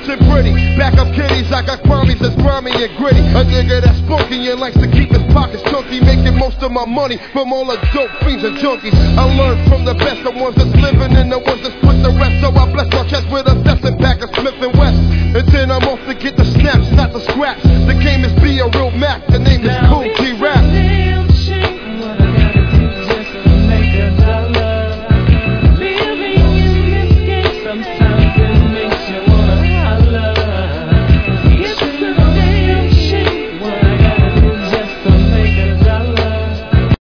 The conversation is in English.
rich and pretty. Back up kitties, I got Kwame's that's grimy and gritty. A nigga that's spunky and likes to keep his pockets chunky, making most of my money from all the dope fiends and junkies. I learned from the best, the ones that's living and the ones that split the rest. So I bless my chest with a Stetson pack of Smith & West. And then I'm off to get the snaps, not the scraps. The game is beat